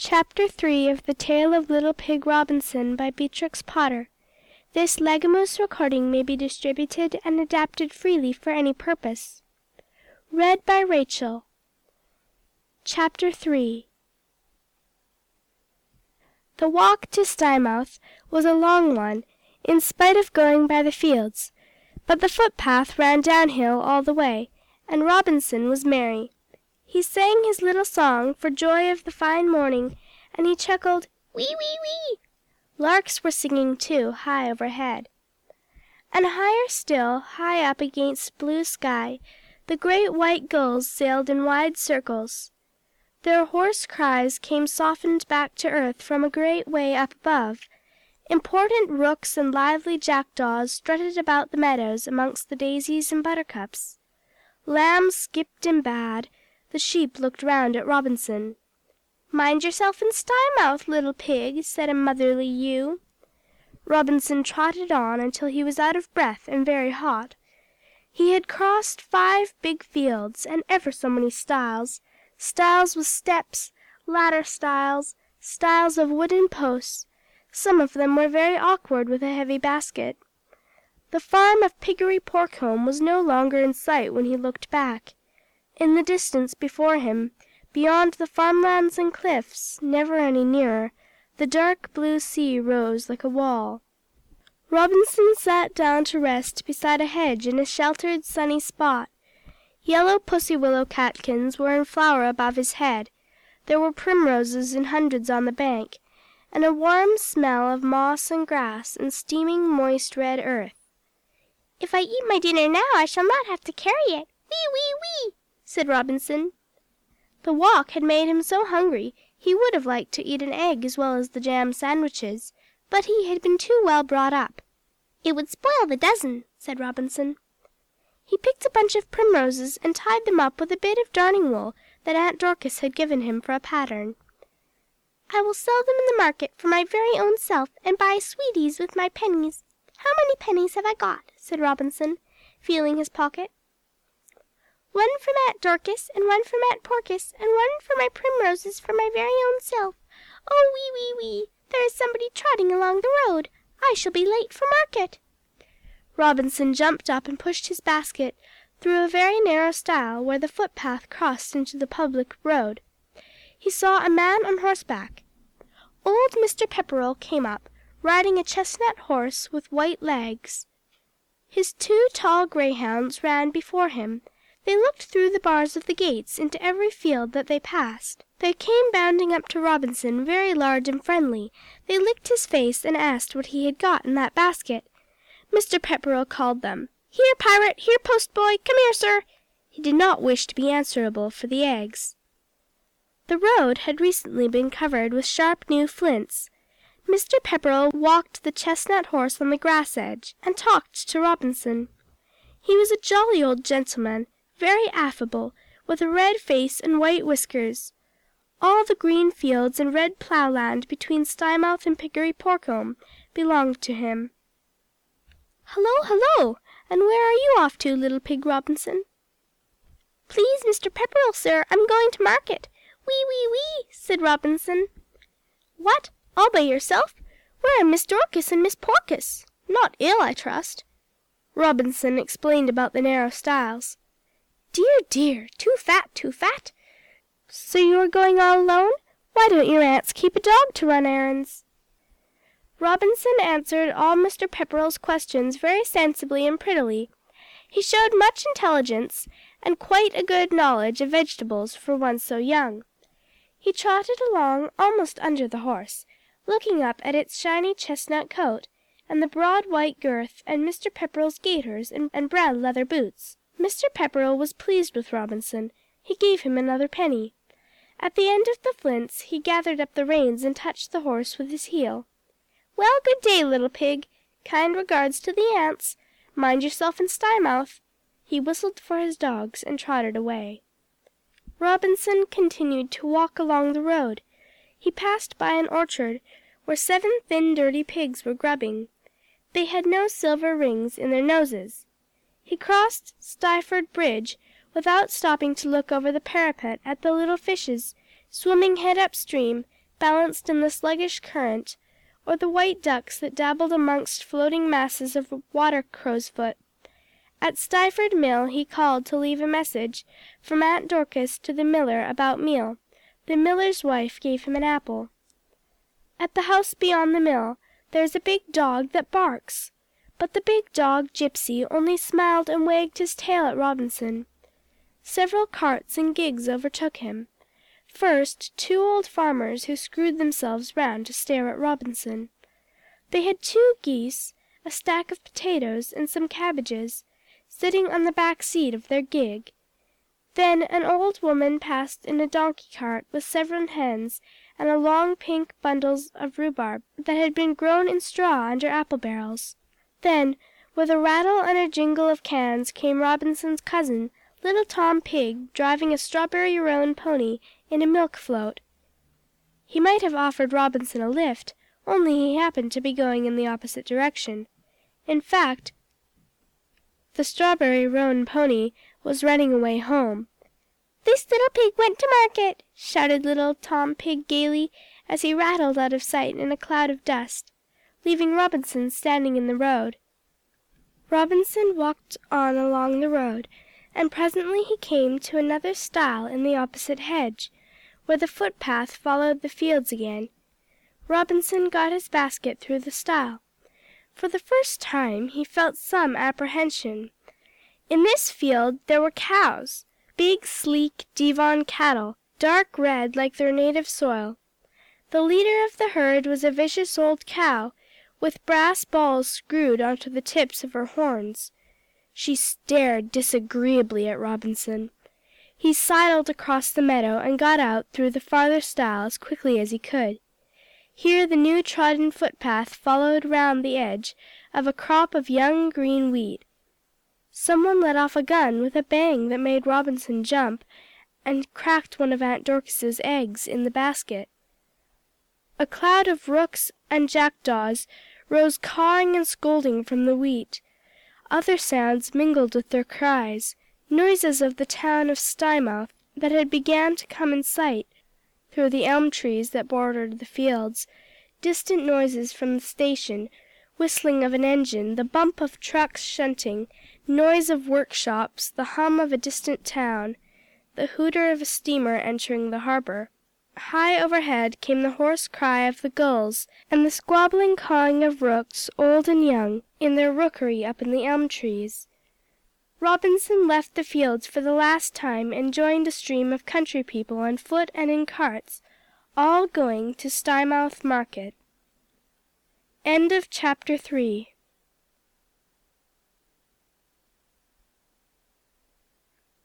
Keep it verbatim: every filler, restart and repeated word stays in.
Chapter three of The Tale of Little Pig Robinson by Beatrix Potter. This Legamoose recording may be distributed and adapted freely for any purpose. Read by Rachel. Chapter three. The walk to Stymouth was a long one, in spite of going by the fields, but the footpath ran downhill all the way, and Robinson was merry. He sang his little song for joy of the fine morning, and he chuckled, "Wee, wee, wee!" Larks were singing too, high overhead. And higher still, high up against blue sky, the great white gulls sailed in wide circles. Their hoarse cries came softened back to earth from a great way up above. Important rooks and lively jackdaws strutted about the meadows amongst the daisies and buttercups. Lambs skipped and baaed. The sheep looked round at Robinson. "Mind yourself in Stymouth, little pig," said a motherly ewe. Robinson trotted on until he was out of breath and very hot. He had crossed five big fields, and ever so many stiles, stiles with steps, ladder stiles, stiles of wooden posts. Some of them were very awkward with a heavy basket. The farm of Piggery Porcombe was no longer in sight when he looked back. In the distance before him, beyond the farmlands and cliffs, never any nearer, the dark blue sea rose like a wall. Robinson sat down to rest beside a hedge in a sheltered, sunny spot. Yellow pussy willow catkins were in flower above his head. There were primroses in hundreds on the bank, and a warm smell of moss and grass and steaming moist red earth. "If I eat my dinner now I shall not have to carry it. Wee, wee, wee!" said Robinson. The walk had made him so hungry he would have liked to eat an egg as well as the jam sandwiches, but he had been too well brought up. "It would spoil the dozen," said Robinson. He picked a bunch of primroses and tied them up with a bit of darning wool that Aunt Dorcas had given him for a pattern. "I will sell them in the market for my very own self, and buy sweeties with my pennies. How many pennies have I got?" said Robinson, feeling his pocket. "One from Aunt Dorcas, and one from Aunt Porcus, and one for my primroses for my very own self. Oh, wee, wee, wee! There is somebody trotting along the road. I shall be late for market." Robinson jumped up and pushed his basket through a very narrow stile where the footpath crossed into the public road. He saw a man on horseback. Old Mister Pepperell came up, riding a chestnut horse with white legs. His two tall greyhounds ran before him. They looked through the bars of the gates into every field that they passed. They came bounding up to Robinson, very large and friendly. They licked his face and asked what he had got in that basket. Mister Pepperell called them. "Here, pirate! Here, postboy! Come here, sir!" He did not wish to be answerable for the eggs. The road had recently been covered with sharp new flints. Mister Pepperell walked the chestnut horse on the grass edge, and talked to Robinson. He was a jolly old gentleman, very affable, with a red face and white whiskers. All the green fields and red ploughland between Stymouth and Piggery Porcombe belonged to him. "Hullo, hullo! And where are you off to, little pig Robinson?" "Please, Mister Pepperell, sir, I'm going to market. Wee, wee, wee!" said Robinson. "What, all by yourself? Where are Miss Dorcas and Miss Porcus? Not ill, I trust?" Robinson explained about the narrow stiles. "Dear, dear! Too fat, too fat! So you are going all alone? Why don't your aunts keep a dog to run errands?" Robinson answered all Mister Pepperell's questions very sensibly and prettily. He showed much intelligence, and quite a good knowledge of vegetables for one so young. He trotted along almost under the horse, looking up at its shiny chestnut coat, and the broad white girth, and Mister Pepperell's gaiters and, and brown leather boots. Mister Pepperell was pleased with Robinson. He gave him another penny. At the end of the flints he gathered up the reins and touched the horse with his heel. "Well, good day, little pig. Kind regards to the aunts. Mind yourself in Stymouth." He whistled for his dogs and trotted away. Robinson continued to walk along the road. He passed by an orchard where seven thin dirty pigs were grubbing. They had no silver rings in their noses. He crossed Stiford Bridge without stopping to look over the parapet at the little fishes swimming head upstream, balanced in the sluggish current, or the white ducks that dabbled amongst floating masses of water crowsfoot. At Stuyford Mill he called to leave a message from Aunt Dorcas to the miller about meal. The miller's wife gave him an apple. At the house beyond the mill there's a big dog that barks. But the big dog, Gypsy, only smiled and wagged his tail at Robinson. Several carts and gigs overtook him. First, two old farmers who screwed themselves round to stare at Robinson. They had two geese, a stack of potatoes, and some cabbages, sitting on the back seat of their gig. Then an old woman passed in a donkey cart with seven hens and a long pink bundles of rhubarb that had been grown in straw under apple barrels. Then, with a rattle and a jingle of cans, came Robinson's cousin, little Tom Pig, driving a strawberry roan pony in a milk float. He might have offered Robinson a lift, only he happened to be going in the opposite direction. In fact, the strawberry roan pony was running away home. "This little pig went to market!" shouted little Tom Pig gaily, as he rattled out of sight in a cloud of dust, leaving Robinson standing in the road. Robinson walked on along the road, and presently he came to another stile in the opposite hedge, where the footpath followed the fields again. Robinson got his basket through the stile. For the first time he felt some apprehension. In this field there were cows, big, sleek Devon cattle, dark red like their native soil. The leader of the herd was a vicious old cow, with brass balls screwed onto the tips of her horns. She stared disagreeably at Robinson. He sidled across the meadow and got out through the farther stile as quickly as he could. Here the new trodden footpath followed round the edge of a crop of young green wheat. Someone let off a gun with a bang that made Robinson jump, and cracked one of Aunt Dorcas's eggs in the basket. A cloud of rooks and jackdaws rose cawing and scolding from the wheat. Other sounds mingled with their cries, noises of the town of Stymouth that had began to come in sight through the elm trees that bordered the fields, distant noises from the station, whistling of an engine, the bump of trucks shunting, noise of workshops, the hum of a distant town, the hooter of a steamer entering the harbor. High overhead came the hoarse cry of the gulls, and the squabbling cawing of rooks, old and young, in their rookery up in the elm trees. Robinson left the fields for the last time and joined a stream of country people on foot and in carts, all going to Stymouth market. End of chapter three.